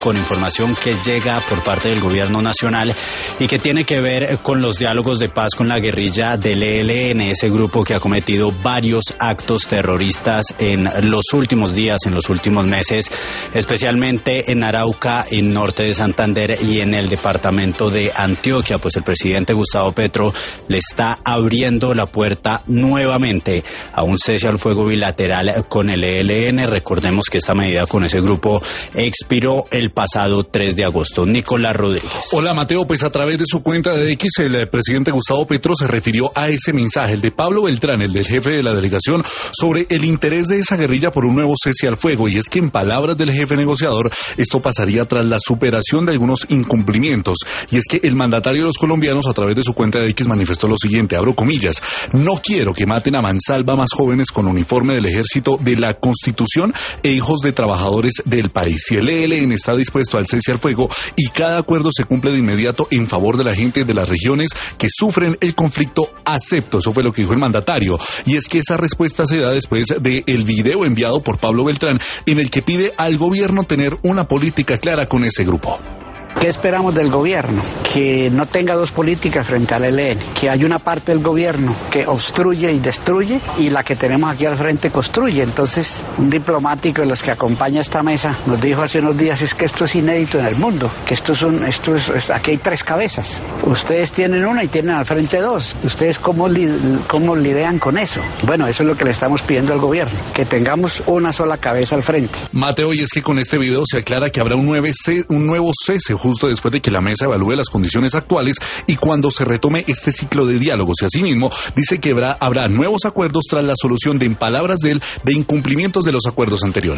con información que llega por parte del gobierno nacional y que tiene que ver con los diálogos de paz con la guerrilla del ELN, ese grupo que ha cometido varios actos terroristas en los últimos días, en los últimos meses, especialmente en Arauca, en norte de Santander y en el departamento de Antioquia. Pues el presidente Gustavo Petro le está abriendo la puerta nuevamente a un cese al fuego bilateral con el ELN. Recordemos que esta medida con ese grupo expiró el pasado 3 de agosto. Nicolás Rodríguez. Hola Mateo, pues a través de su cuenta de X, el presidente Gustavo Petro se refirió a ese mensaje, el de Pablo Beltrán, el del jefe de la delegación, sobre el interés de esa guerrilla por un nuevo cese al fuego. Y es que en palabras del jefe negociador, esto pasaría tras la superación de algunos incumplimientos. Y es que el mandatario de los colombianos a través de su cuenta de X manifestó lo siguiente, abro comillas: no quiero que maten a mansalva más jóvenes con uniforme del ejército de la Constitución e hijos de trabajadores del país. Si el ELN está dispuesto al cese al fuego y cada acuerdo se cumple de inmediato en favor de la gente de las regiones que sufren el conflicto, acepto. Eso fue lo que dijo el mandatario. Y es que esa respuesta se da después del video enviado por Pablo Beltrán en el que pide al gobierno tener una política clara con ese grupo. ¿Qué esperamos del gobierno? Que no tenga dos políticas frente al ELN, que hay una parte del gobierno que obstruye y destruye y la que tenemos aquí al frente construye. Entonces, un diplomático de los que acompaña esta mesa nos dijo hace unos días es que esto es inédito en el mundo, que aquí hay tres cabezas. Ustedes tienen una y tienen al frente dos. ¿Ustedes cómo lidian con eso? Bueno, eso es lo que le estamos pidiendo al gobierno, que tengamos una sola cabeza al frente. Mateo, y es que con este video se aclara que habrá un nuevo cese justo después de que la mesa evalúe las condiciones actuales y cuando se retome este ciclo de diálogos. Y asimismo dice que habrá nuevos acuerdos tras la solución de, en palabras de él, de incumplimientos de los acuerdos anteriores.